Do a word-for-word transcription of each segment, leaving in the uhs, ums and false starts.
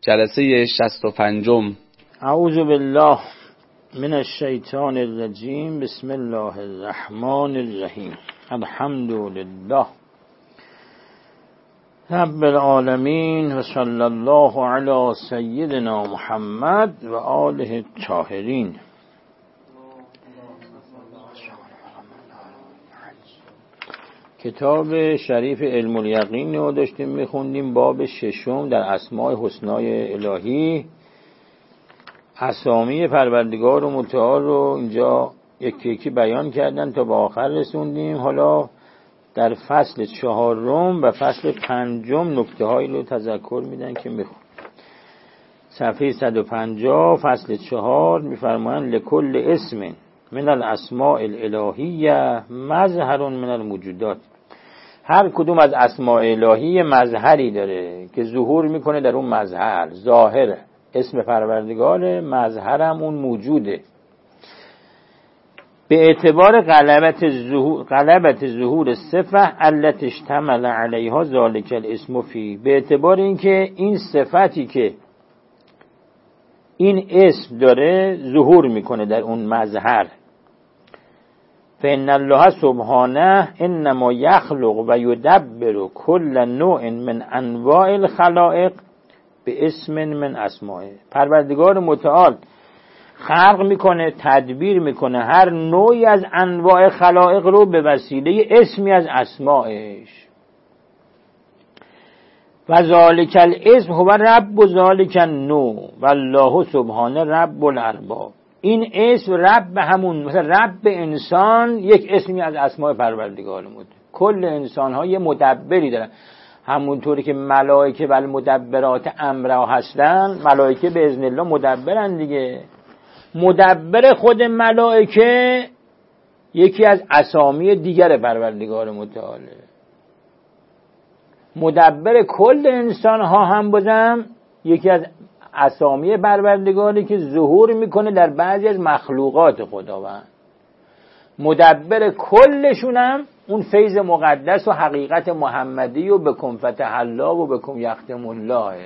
جلسه شصت و پنجم. اعوذ بالله من الشیطان الرجیم. بسم الله الرحمن الرحیم. الحمد لله رب العالمین و صلی الله علی سیدنا محمد و آله الطاهرین. کتاب شریف علم الیقین رو داشتیم میخوندیم، باب ششم در اسماء حسنای الهی. اسامی پروردگار و متعال رو اینجا یکی یکی بیان کردن تا به آخر رسوندیم. حالا در فصل چهارم و فصل پنجم نکته هایی رو تذکر میدن که میخوند. صفحه صد و پنجاه فصل چهار میفرمایند لکل اسم من الاسماء الالهیه مظهر من الموجودات. هر کدوم از اسماء الهی مظهری داره که ظهور میکنه در اون مظهر. ظاهر اسم پروردگار، مظهرم اون موجوده. به اعتبار غلبت ظهور غلبت ظهور صفه التي اشتمل علیها ذلک الاسم فی، به اعتبار اینکه این صفتی که این اسم داره ظهور میکنه در اون مظهر. فإن الله سبحانه انما یخلق و یدبر کل نوع من انواع الخلائق به اسم من اسمائه. پروردگار متعال خلق میکنه، تدبیر میکنه هر نوعی از انواع خلائق رو به وسیله اسمی از اسمائش. و ذالک الاسم هو رب ذالک النوع والله سبحانه رب الارباب. این اسم رب همون، مثلا رب انسان یک اسمی از اسماء پروردگار مود. کل انسان ها یه مدبری دارن، همونطوری که ملائکه و المدبرات امرها هستن. ملائکه به اذن الله مدبرن دیگه. مدبر خود ملائکه یکی از اسامی دیگر پروردگار متعاله. مدبر کل انسان ها هم بازم یکی از اسامی پروردگاری که ظهور میکنه در بعضی از مخلوقات خداوند. مدبر کلشون هم اون فیض مقدس و حقیقت محمدی و بکن فتح الله و بکن یختم الله.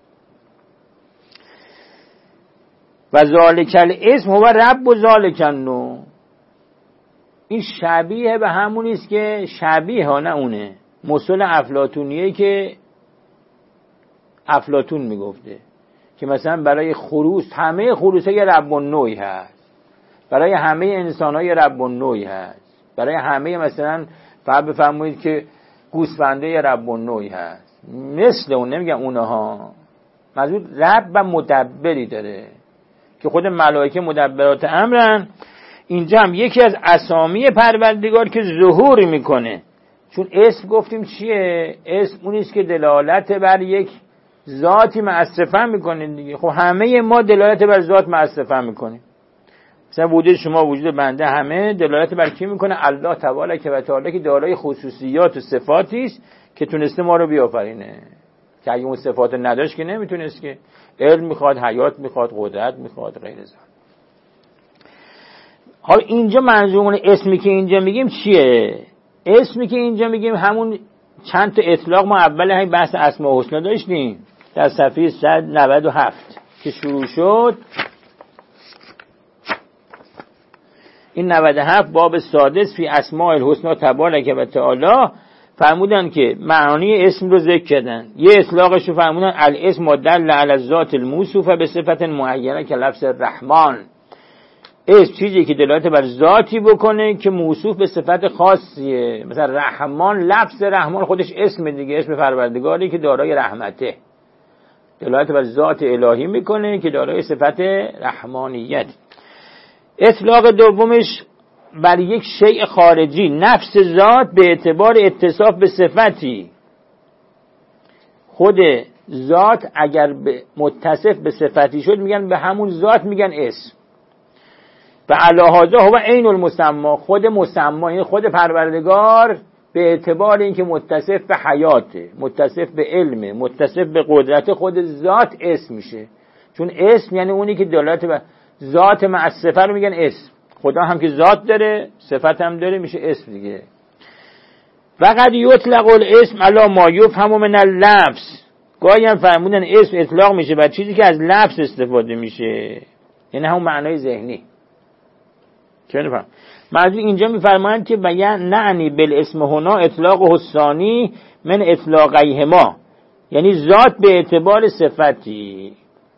و ذالک الاسم هو رب ذالک النوع. این شبیه به همونی است که شبیه ها، نه اونه مثل افلاطونیه که افلاطون میگفته که مثلا برای خروس همه خروس های رب النوعی هست، برای همه انسان های رب النوعی هست، برای همه مثلا فهم بفرمایید که گوسفنده رب النوعی هست. مثل اون نمیگن اونها، منظور رب و مدبری داره که خود ملائکه مدبرات امرن. اینجا هم یکی از اسامی پروردگار که ظهور میکنه. چون اسم گفتیم چیه؟ اسم اونیست که دلالت بر یک ذاتی معصفه میکنه دیگه. خب همه ما دلالت بر ذات معصفه میکنیم. مثلا وجود شما، وجود بنده، همه دلالت بر کی میکنه؟ الله تعالی که و تعالی که دارای خصوصیات و صفاتی است که تونسته ما رو بیافرینه. که اگه اون صفات نداشت که نمیتونست. که علم میخواد، حیات میخواد، قدرت میخواد، غیر ذات. حالا اینجا منظورمون اسمی که اینجا میگیم چیه؟ اسمی که اینجا میگیم همون چند تا اطلاق ما اول همین بحث اسماء الحسنا داشتیم در صفحه صد و نود و هفت که شروع شد. این نود و هفت باب سادس فی اسماء الحسنا تبارک و تعالی فرمودن که معانی اسم رو ذکر کردن. یه اطلاقش رو فرمودن الاسم دل علی الذات الموصوفه به صفت معینه که لفظ رحمان. اسم چیزی که دلالت بر ذاتی بکنه که موصوف به صفت خاصیه. مثلا رحمان، لفظ رحمان خودش اسم دیگه، اسم پروردگاری که دارای رحمته، دلالت بر ذات الهی میکنه که دارای صفت رحمانیت. اطلاق دومش بر یک شیء خارجی، نفس ذات به اعتبار اتصاف به صفتی. خود ذات اگر متصف به صفتی شد میگن به همون ذات میگن اسم. و علی هذا هو عین المسما. خود مسما این خود پروردگار به اعتبار اینکه متصف به حیاته، متصف به علمه، متصف به قدرت، خود ذات اسم میشه. چون اسم یعنی اونی که دلالت به ذات مع صفه رو میگن اسم. خدا هم که ذات داره، صفت هم داره، میشه اسم دیگه. و قد یطلق الاسم علی ما یفهم من اللفظ گاهی هم فرمودن اسم اطلاق میشه بر چیزی که از لفظ استفاده میشه، یعنی همون معنای ذهنی. چه نفهم منظور اینجا میفرمایند که بیان نعنی بالاسم هنا اطلاق حسانی من اطلاقیهما، یعنی ذات به اعتبار صفتی،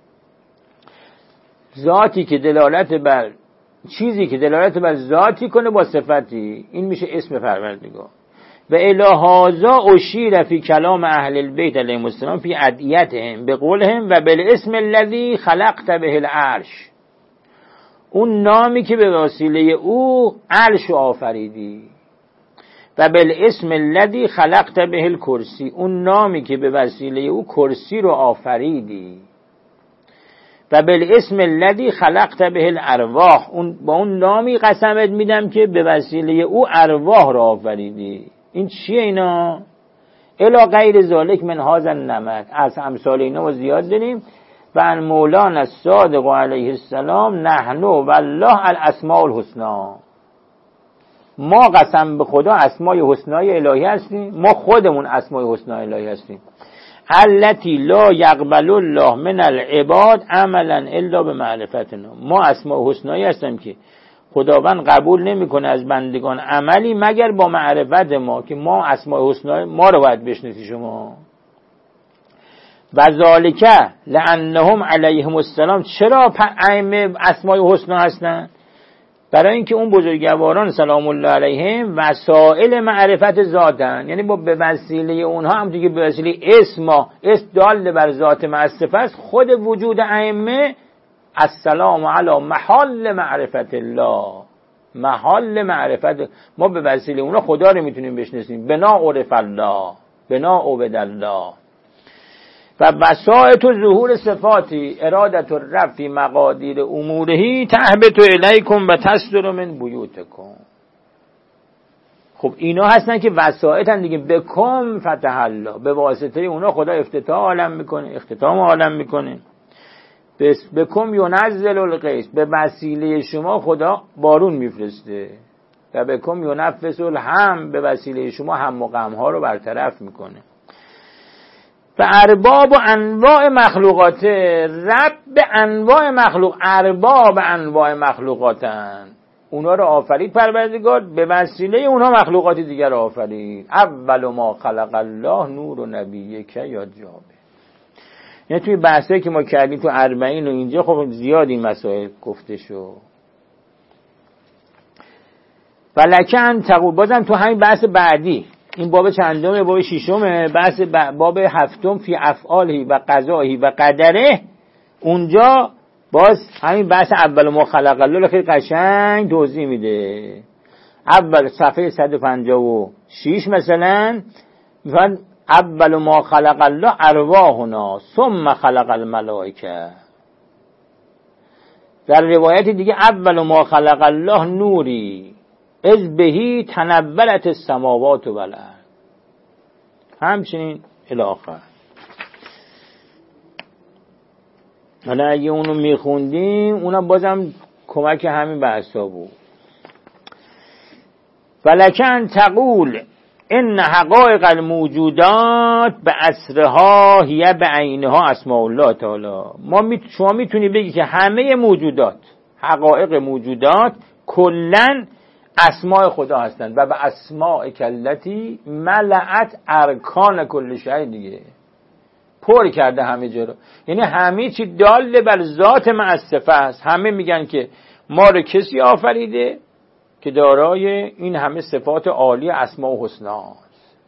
ذاتی که دلالت بر چیزی که دلالت بر ذاتی کنه با صفتی، این میشه اسم پروردگار. و الهازا اشیر فی کلام اهل البیت علیهم السلام فی ادعیتهم بقولهم و بالاسم الذی خلقت به العرش، اون نامی که به وسیله او عرش آفریدی، و بالاسم الذی خلقت به الکرسی، اون نامی که به وسیله او کرسی رو آفریدی، و بالاسم الذی خلقت به الارواح، اون با اون نامی قسمت میدم که به وسیله او ارواح رو آفریدی. این چیه اینا؟ الا غیر ذالک من هذا النمط، از امثال اینا ما زیاد داریم. و ان مولانا الصادق علیه السلام نحن والله الاسماء الحسنا، ما قسم به خدا اسمای حسنای الهی هستیم، ما خودمون اسمای حسنای الهی هستیم. التي لا يقبل الله من العباد عملا الا بمعرفتنا، ما اسماء حسنایی هستیم که خداوند قبول نمیکنه از بندگان عملی مگر با معرفت ما، که ما اسماء حسنای ما رو باید بشناسی شما. و ذالک لانهم علیهم السلام، چرا ائمه اسماء حسنا هستن؟ برای اینکه اون بزرگواران سلام الله علیهم وسائل معرفت ذاتن، یعنی با به وسیله اونها هم دیگه به وسیله اسم اسم دال بر ذات معصفه است، خود وجود ائمه السلام علی محال معرفت الله، محال معرفت ما به وسیله اونها خدا رو میتونیم بشناسیم. بنا عرف الله، بنا عبد الله. و بساط و ظهور صفاتی ارادت الرب فی مقادیر امورهی تهبط الیکم و تصدر من بیوتکم. خب اینا هستن که وسائطن دیگه. بکم فتح الله، به واسطه اونا خدا افتتاح عالم میکنه، اختتام عالم میکنه. بکم ینزل الغیث، به وسیله شما خدا بارون میفرسته. و بکم ینفس الهم، به وسیله شما هم و غم ها رو برطرف میکنه. و ارباب و انواع مخلوقات، رب به انواع مخلوق، ارباب انواع مخلوقاتن، اونا رو آفرید پروردگار، به وسیله اونا مخلوقات دیگر رو آفرید. اول ما خلق الله نور و نبیه که یاد جابه. یعنی توی بحثایی که ما کردیم تو اربعین و اینجا خب زیاد این مسائل گفته شو. و لکن تقول، بازم تو همین بحث بعدی، این باب چندمه؟ باب ششمه، بحث باب هفتم فی افعاله و قضائه و قدره. اونجا باز همین بحث اول ما خلق الله خیلی قشنگ توضیح میده. اول صفحه صد و پنجاه و شش مثلا میگن اول ما خلق الله ارواحنا ثم خلق الملائکه. در روایت دیگه اول ما خلق الله نوری از بهی تنولت السماوات و الارض، همچنین الی آخر. حالا اگه اونو میخوندیم اونم بازم کمک همین بحثا بود. ولکن تقول ان حقایق الموجودات به اسرها هی به عینها اسماء الله تعالی. ما می شما میتونی بگی که همه موجودات، حقایق موجودات کلاً اسماء خدا هستند و به اسماء کلتی ملعت ارکان کل شیء، دیگه پر کرده همه جا رو. یعنی همه چی دال بر ذات معصفه است. همه میگن که ما رو کسی آفریده که دارای این همه صفات عالی اسماء و حسنا است.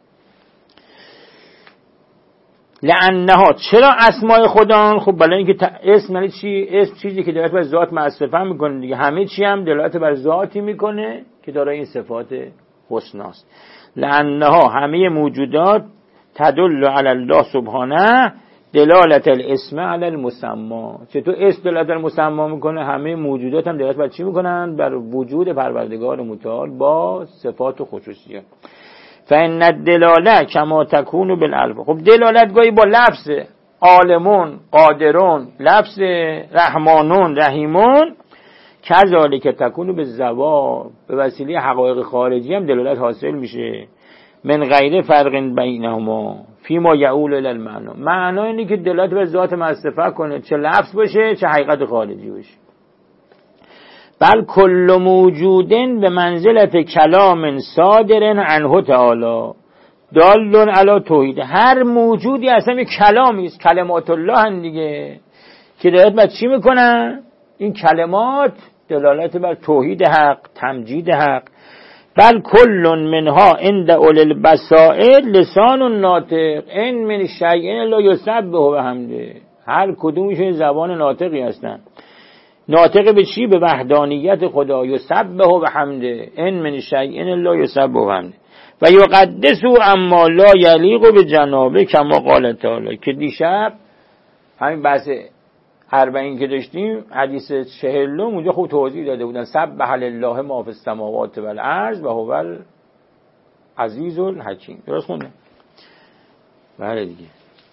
لانها، چرا اسماء خدا؟ خب برای اینکه اسم یعنی چی؟ اسم چیزی که دلالت بر ذات معصفه میکنه دیگه. همه چی هم دلالت بر ذاتی میکنه که دارای این صفات حسناست. لانها، همه موجودات تدل علی الله سبحانه دلالت الاسم علی المسمى. چطور اسم دلالت بر مسمى میکنه؟ همه موجودات هم دلالت بر چی میکنن؟ بر وجود پروردگار متعال با صفات و خصوصیات. فإن الدلاله کما تکون بالالفاظ. خب دلالت گاهی با لفظ عالمون، قادرون، لفظ رحمانون، رحیمون، کذالک تکون بالزوال، به وسیله حقایق خارجی هم دلالت حاصل میشه. من غیر فرق بینهما فی ما یعول الی المعنا. معنا اینه که دلالت به ذات مصطفی کنه، چه لفظ باشه چه حقیقت خارجی باشه. بل کل موجودن به منزلت کلام صادر عنه تعالی دال علی توحید. هر موجودی اصلا یک کلامی است، کلمات الله هن دیگه، که دلالت بر چی میکنن؟ این کلمات دلالت بر توحید حق، تمجید حق. بل کل منها عند اول البصائر لسان ناطق ان من شیء لا یسبح بحمده. هر کدومشون زبان ناطقی هستن. ناطق به چی؟ به وحدانیت خدا. یسبح بحمده ان من شیء لا یسبح بحمده و یقدس اما لا یلیق بجنابه کما قال تعالی. که دیشب همین بحث اربعین که داشتیم حدیث چهلم اونجا خوب توضیح داده بودن. سبح لله ما فی السماوات و الارض و هو العزیز الحکیم. درست خوندم؟ بله دیگه.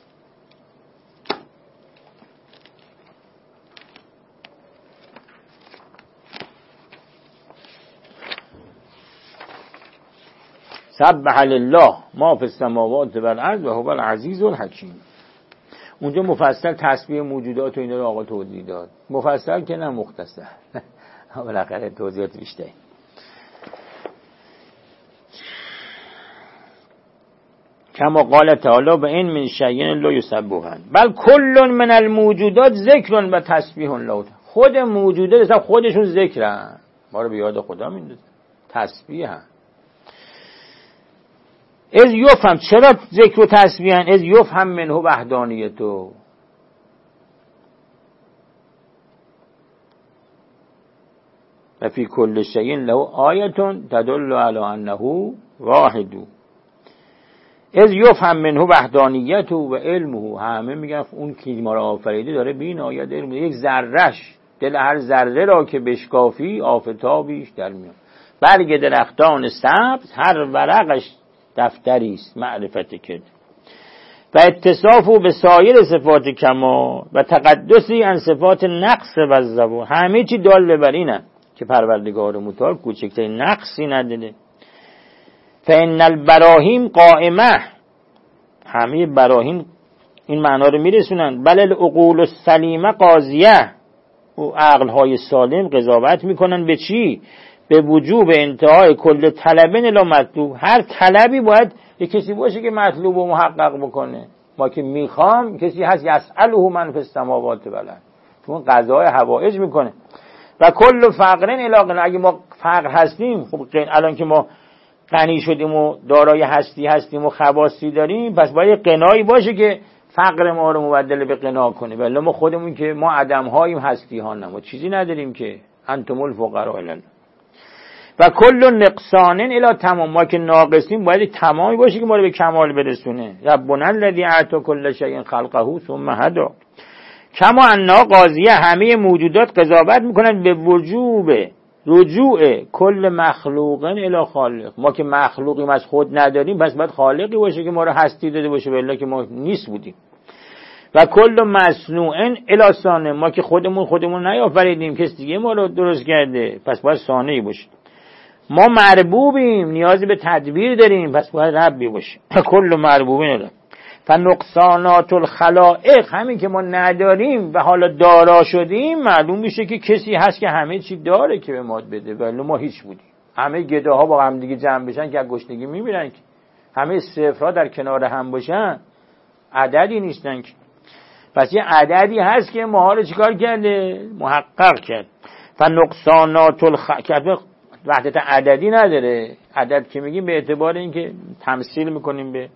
سبح لله ما فی السماوات و الارض و هو العزیز الحکیم. اونجا مفصل تسبیح موجودات و اینا رو آقا توضیح داد. مفصل که نه، مختصر. بالاخره توضیحات بیشتری. کما قال تعالی به این من شیء لا یسبحون بل کل من الموجودات ذکر و تسبیح له. خود موجودات اصلا خودشون ذکرن، ما رو به یاد خدا میندازن، تسبیح هم. از یفهم چرا ذکر و تسبیحن؟ از یفهم منه وحدانیتو. و فی کل شیء له آیه تدل علی انه واحد. از یفهم منه وحدانیتو و علمه. همه میگن اون که ما را آفریده داره بین آیت علم. یک ذرهش، دل هر ذره را که بشکافی آفتابیش در میاد. برگ درختان سبز هر ورقش دفتری است معرفت کرد. و اتصافو به سایر صفات کمال و تقدسی عن صفات نقص و زبون. همه چی دال بر اینه که پروردگار متعال کوچکترین نقصی نداره. فان البراهیم قائمه. همه براهین این معنا رو میرسونن. بل العقول السلیمه قاضیه. او عقل‌های سالم قضاوت میکنن به چی؟ به وجوب انتهای کل طلبن الی مطلوب. هر طلبی باید یک کسی باشه که مطلوب و محقق بکنه. ما که میخوام کسی هست یسأله من فی السماوات و الارض، چون قضای حوائج میکنه. و کل فقرن الی غنا. اگه ما فقر هستیم، خب الان که ما غنی شدیم و دارای هستی هستیم و خواصی داریم، پس باید قنایی باشه که فقر ما رو مبدل به غنا کنه. ولی ما خودمون که ما عدم هاییم، هستی ها نه، ما چیزی نداریم که انتم الفقراء الی الله. و کل نقصانن الی تمام. ما که ناقصیم باید تمامی باشه که ما رو به کمال برسونه. ربنا الذی اعطى کل شیء خلقه ثم هدی. کما انا قاضیه. همه موجودات قضاوت میکنن به وجوب رجوع کل مخلوقن الی خالق. ما که مخلوقیم از خود نداریم، پس باید خالقی باشه که ما رو هستی داده باشه، والا که ما نیست بودیم. و کل مصنوعن الی صانع. ما که خودمون خودمون نیافریدیم، کسی دیگه ما رو درست کرده، پس باید صانعی باشه. ما مربوبیم، نیازی به تدبیر داریم، پس باید ربی باشه. کل مربوبین الی. فنقصانات الخلائق. همین که ما نداریم و حالا دارا شدیم، معلوم میشه که کسی هست که همه چی داره که به ما بده، ولی ما هیچ بودیم. همه گداها با هم دیگه جمع بشن که از گشنگی میمیرن، که همه صفرها در کنار هم باشن عددی نیستن که. پس یه عددی هست که ما رو چیکار کرده؟ محقق کرد. فنقصانات الخلائق وحدت عددی نداره. عدد که میگیم به اعتبار اینکه تمثیل میکنیم به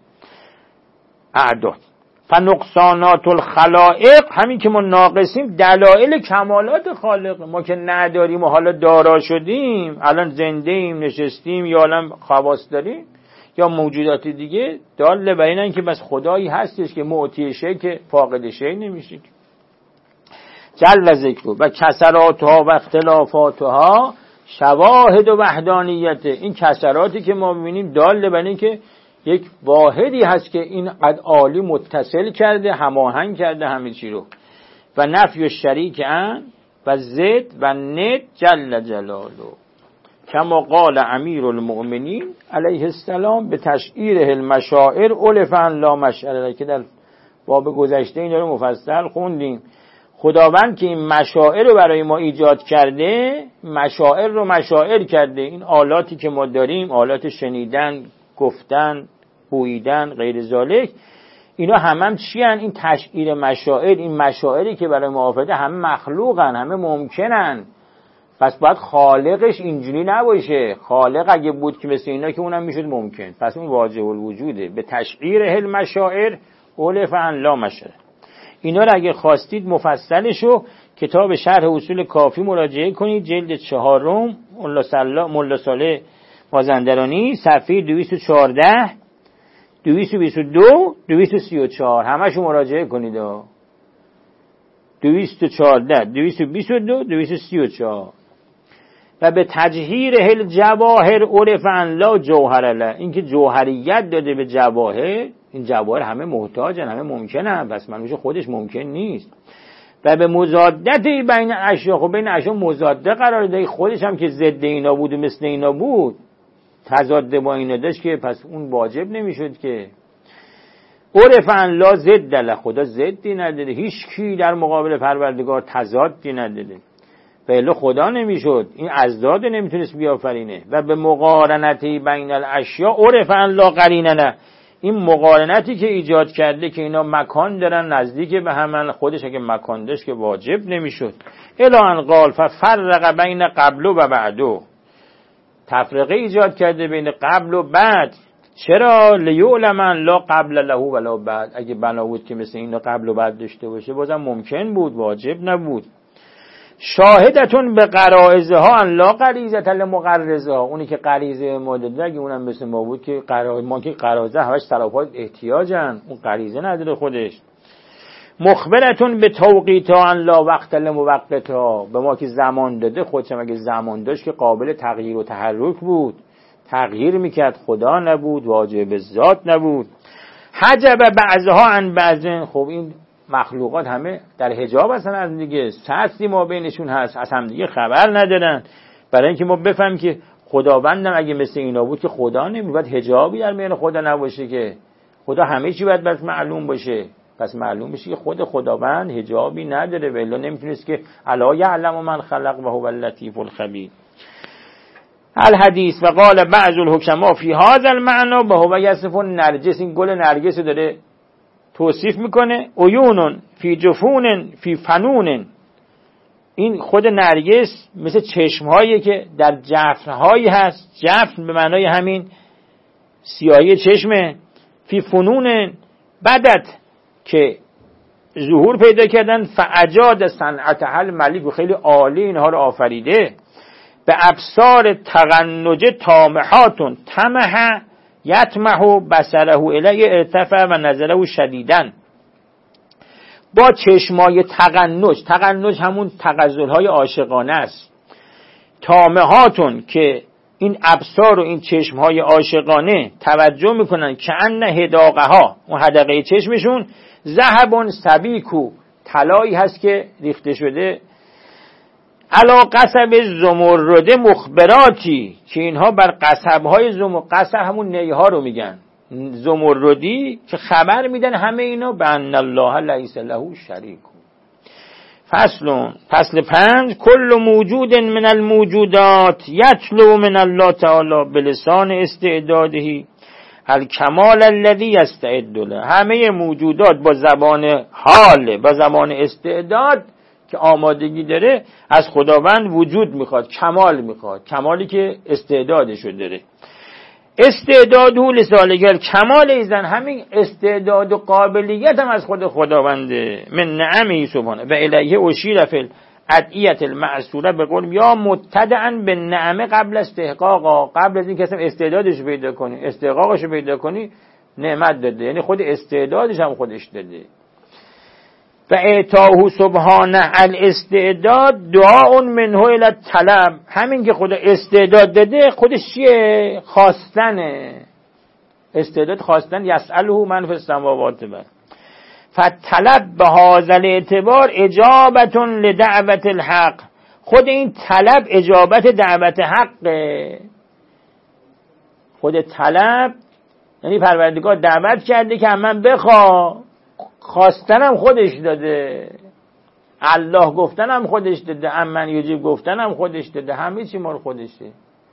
اعداد. فنقصانات الخلائق. همین که ما ناقصیم دلایل کمالات خالق. ما که نداریم و حالا دارا شدیم، الان زنده ایم، نشستیم، یا الان خواص داریم یا موجودات دیگه، دال بر اینن که بس خدایی هستش که معطی شی که فاقد شی نمیشه. جل ذکر و کسراتها و اختلافاتها شواهد و وحدانیت. این کسراتی که ما میبینیم دال بر این که یک واحدی هست که این قد عالی متصل کرده، هماهنگ کرده همه چی رو. و نفی و شریک ان و زد و ند جل جلاله. کما قال امیر المؤمنین علیه السلام به تشعیره المشاعر الفا لا مشعر، که در باب گذشته این رو مفصل خوندیم. خداوند که این مشاعر رو برای ما ایجاد کرده، مشاعر رو مشاعر کرده. این آلاتی که ما داریم، آلات شنیدن، گفتن، بویدن، غیر ذالک، اینا همه هم چی هن؟ این تشعیر مشاعر، این مشاعری که برای ما آفریده همه مخلوقن، همه ممکنن. پس باید خالقش اینجوری نباشه. خالق اگه بود که مثل اینا که اونم میشد ممکن، پس اون واجب الوجوده. به تشعیر المشاعر الف ان لا مشعر. اینا رو اگه خواستید مفصلشو کتاب شرح اصول کافی مراجعه کنید، جلد چهارم، ملا صالح مازندرانی، صفحه دویست و چهارده، دویست و بیست و دو، دویست و سی و چهار، همشو مراجعه کنید. دویست و چهارده، دویست و بیست و دو، دویست و سی و چهار. و به تجهیر هل جواهر عرف ان لا جوهر له، این که جوهریت داده به جواهر، این جواهر همه محتاجن، همه ممکنن، پس منوش خودش ممکن نیست. و به مضادت بین اشیا، خب بین اشیا مضاده قرار داده، خودش هم که ضد اینا بود و مثل اینا بود، تضاد با اینا داشت، که پس اون واجب نمیشد که. عرف ان لا ضد له، خدا ضدی نداده، هیچ کی در مقابل پروردگار تضادی نداده، بله خدا نمیشد، این ازداد نمیتونست بیافرینه. و به مقارنتی بین الاشیا عرف ان لا قرینه له، این مقارنتی که ایجاد کرده که اینا مکان دارن، نزدیک به هم، خودش اگه مکان داشت که واجب نمیشد. الا ان قال ففرق بین قبل و بعدو، تفرقه ایجاد کرده بین قبل و بعد. چرا؟ لیعلم ان لا قبل له ولا بعد، اگه بنا بود که مثل اینا قبل و بعد داشته باشه بازم ممکن بود، واجب نبود. شاهدتون به غرائزها ان لا غریزه لمغرزها، اونی که غریزه ما داده اگه اونم مثل ما بود که غرائز ما که غرائزه همش طرفات احتیاجن، اون غریزه نداره خودش. مخبرتون به توقیتها ان لا وقت لموقتها، به ما که زمان داده، خودش هم اگه زمان داشت که قابل تغییر و تحرک بود، تغییر میکرد، خدا نبود، واجب ذات نبود. حجب بعضها عن بعض، خب این مخلوقات همه در حجاب هستن از دیگه، سطحی ما بینشون هست، از هم دیگه خبر ندارن. برای اینکه ما بفهمیم که خداوندم اگه مثل اینا بود که خدا نمی باید حجابی در میان خدا نباشه، که خدا همه چی باید بس معلوم باشه. پس معلوم بشه که خود خداوند حجابی نداره، و الا نمیتونست که الا یعلم من خلق و هو اللطیف الخبیر. الحدیث و قال بعض الحکما فی هذا المعنى به هو یصف النرجس، این گل نرگس داره توصیف میکنه. عیون فی جفون فی فنون، این خود نرگس مثل چشمهایی که در جفنهایی هست، جفن به معنای همین سیاهی چشمه، فی فنون بدت که ظهور پیدا کردن، فعجاد صنعت حل ملیک، و خیلی عالی اینها رو آفریده. به ابصار تغنجه تامحاتون، تمه یتمه بصره الیه ارتفع و نظره شدیدن، با چشمای تغنج، تغنج همون تغزلهای عاشقانه است. تامهاتون که این ابصار و این چشمهای عاشقانه توجه میکنن که ان هداقه ها، اون هدقه چشمشون، ذهبون سبیکو، طلایی هست که ریخته شده، علا قصب زمرده مخبراتی، که اینها بر قصبهای زمرد، قصب همون نیها رو میگن، زمردی، که خبر میدن همه اینا به ان الله لیس له شریک. فصل فصل پنج، کل موجود من الموجودات یتلو من الله تعالی بلسان استعداده الکمال الذی یستعد له، همه موجودات با زبان حال، با زبان استعداد که آمادگی داره از خداوند وجود میخواد، کمال میخواد، کمالی که استعدادشو داره. استعدادو لسالگر کمال ایزن، همین استعداد و قابلیت هم از خود خداونده. من نعمه سبحانه و الیه اشیر فی الادعیه المعصوره، به قول یا مبتدعا به نعمه قبل استحقاقا، قبل از این که استعدادش پیدا کنی، استحقاقش پیدا کنی، نعمت داده، یعنی خود استعدادش هم خودش داده. و اعطاه سبحانه الاستعداد دعاء منه الی الطلب، همین که خدا استعداد داده خودش چیه؟ خواستنه. استعداد خواستن، یسأله من فی السماوات و فالطلب به هذا الاعتبار اجابه لدعوت الحق، خود این طلب اجابت دعوت حقه. خود طلب یعنی پروردگار دعوت کرده که من بخوا، خواستنم خودش داده، الله گفتنم خودش داده، امن یجیب گفتنم خودش داده، همه چی مال خودشه.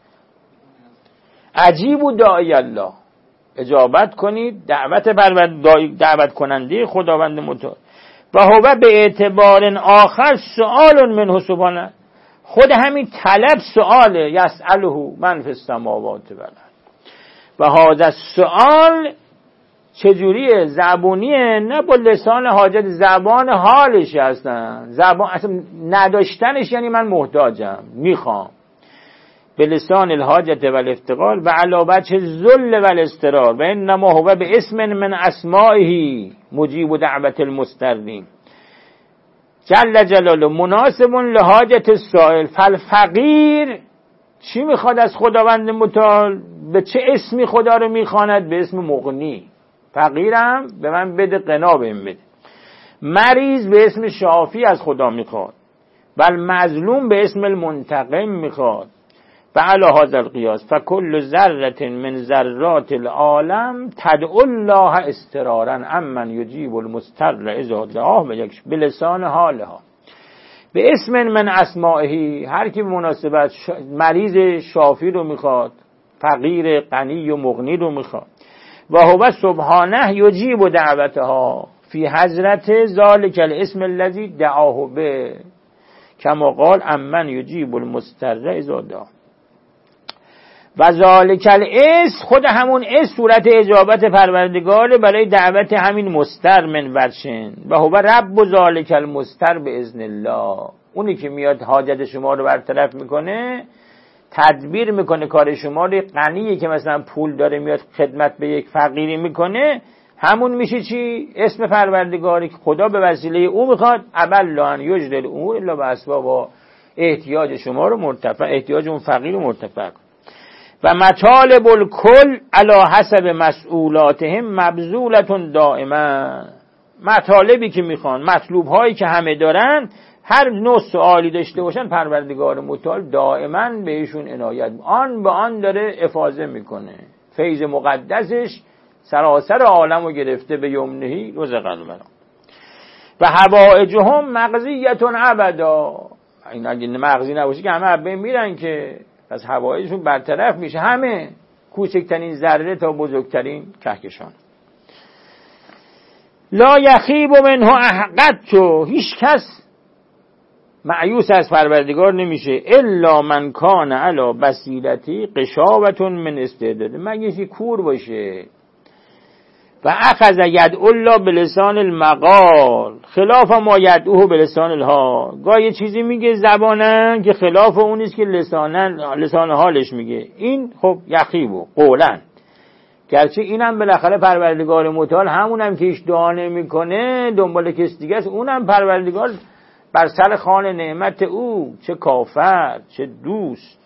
عجیب و داعی الله، اجابت کنید دعوت پروردگار، دعوت کننده خداوند متعال. و هو به اعتبار آخر سؤال منه سبحانه، خود همین طلب سؤاله. یسأله من فی السماوات و الارض. و هذا السؤال چجوریه؟ زبونیه، نه با لسان حاجت، زبان حالش هستن. زبان اصلا نداشتنش یعنی من محتاجم، میخوام. به لسان الحاجت و الافتقار و علی وجه الذل و الاضطرار و انما هو به اسم من اسمائه مجیب دعوت المضطرین جل جلاله مناسب لحاجت السائل. فالفقیر چی میخواد از خداوند متعال؟ به چه اسمی خدا رو میخواند؟ به اسم مغنی. فقیرم به من بده، غنا بهم بده. مریض به اسم شافی از خدا میخواد. بل مظلوم به اسم المنتقم میخواد. و علی هذا القیاس فکل ذره من ذرات العالم تدعو الله استرارا امن یجیب المضطر اذا دعاه و یک بلسان حالها. به اسم من اسمائه، هر کی به مناسبت مریض شافی رو میخواد، فقیر غنی و مغنی رو میخواد. و هو سبحانه یجیب دعوتها فی حضرت ذالک الاسم الذی دعاه به کما قال امن یجیب المضطر اذا دعاه. و ذالک الاسم، خود همون اسم صورت اجابت پروردگار برای دعوت همین مضطر من ورشن. و هو رب ذالک المضطر به اذن الله، اونی که میاد حاجت شما رو برطرف میکنه، تدبیر میکنه کار شما رو. غنیه که مثلا پول داره میاد خدمت به یک فقیری میکنه، همون میشه چی؟ اسم پروردگاری که خدا به وسیله او میخواد ابل ان یجد الامور الا باسباب، احتیاج شما رو مرتفع، احتیاج اون فقیر رو مرتفع کن. و مطالب الکل علی حسب مسئولاتهم مبذولة دائما، مطالبی که میخوان، مطلوب هایی که همه دارن، هر نوع سوالی داشته باشن، پروردگار متعال دائما بهشون عنایت، آن به آن داره افاضه میکنه. فیض مقدسش سراسر عالم رو گرفته به یمنهی رزق الورا. و حوائجهم مقضیة ابدا، این اگه مقضی نباشه که همه عبه میرن که، پس حوائجشون برطرف میشه، همه کوچکترین ذره تا بزرگترین کهکشان. لا یخیب منه احقدت، هیچ کس مایوس از پروردگار نمیشه. الا من کان علی بصیرتی قشاوة من استعداد، مگه که کور باشه. و اخذ یدعو الله بلسان المقال خلاف ما یدعوه بلسان الحال، گاه یه چیزی میگه زبانن که خلاف اون نیست که لسانن، لسان حالش میگه. این خب یخیبو قولن، گرچه اینم بالاخره پروردگار متعال همونم که ایش دعا نمیکنه دنبال کس دیگه است، اونم پروردگار بر سر خوان نعمت او، چه کافر چه دوست.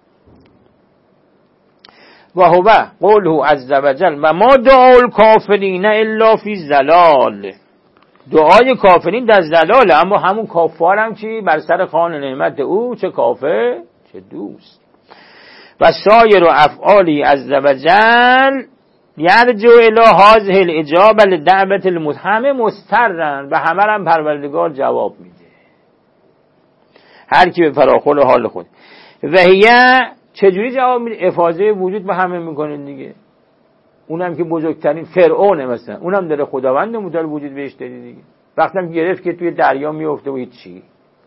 و هو قوله عز وجل و ما دعا الکافرین الا فی ضلال، دعای کافرین در ضلال، اما همون کافر هم چی؟ بر سر خوان نعمت او، چه کافر چه دوست. و سایر افعالی عز وجل یرجع الی هذه الاجابه لدعوت المضطر، همه مضطرن و همه هم پروردگار جواب میده، هر کی به فراخور حال خود. و هی چجوری جواب میده؟ افاضه وجود به همه میکنه دیگه. اونم که بزرگترین فرعونه مثلا، اونم داره خداوند متعال وجود بهش داده دیگه. وقتم گرفت که توی دریا میفته و هیچی،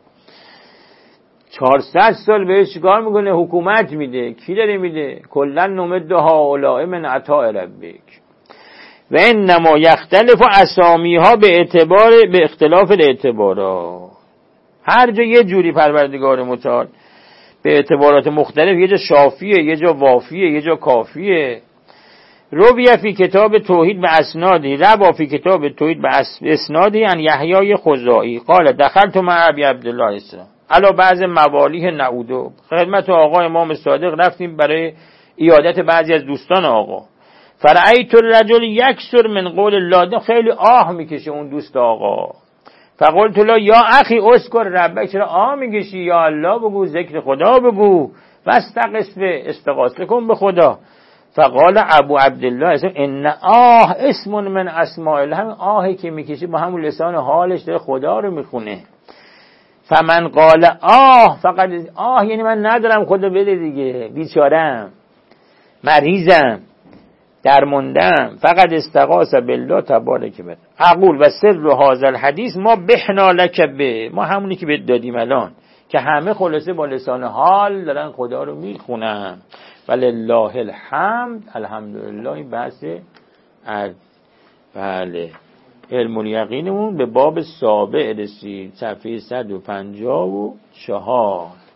چهارصد سال بهش چیکار میکنه؟ حکومت میده. کی داره میده؟ کلا نمد هؤلاء من عطاء ربک. و انما یختلف اسامیها به اعتبار به اختلاف الاعتبارات، هر جا یه جوری پروردگار متعال به اعتبارات مختلف، یه جا شافیه، یه جا وافیه، یه جا کافیه. رویه فی کتاب توحید به اسنادی، روا فی کتاب توحید به اسنادی ان یحیی خزاعی قال دخلت مع ابی عبدالله السلام علی بعض موالیه نعودو، خدمت آقا امام صادق رفتیم برای عیادت بعضی از دوستان آقا. فرأیت الرجل یکسر من قول الله، خیلی آه میکشه اون دوست آقا. فقلت له یا اخی اذکر ربک، چرا آ میگشی؟ یا الله بگو، ذکر خدا بگو، واستغث به، استغاثه کن به خدا. فقال ابو عبدالله ان آه اسم من اسماء الله، همین آهی که میکشی با همون لسان حالش داره خدا رو میخونه. فمن قال آه فقط آه یعنی من ندارم، خدا بده دیگه، بیچارم، مریضم، درموندم. فقط استغاث بالله تبارک و تعالی. اقول و سر هذا الحدیث ما بحنا لک به، ما همونی که بهت دادیم الان، که همه خلاصه با لسان حال دارن خدا رو میخونن. ولله الحمد. الحمدلله. این بحث از بله علم الیقینمون به باب سابع رسید، صفحه صد و پنجاه و چهار.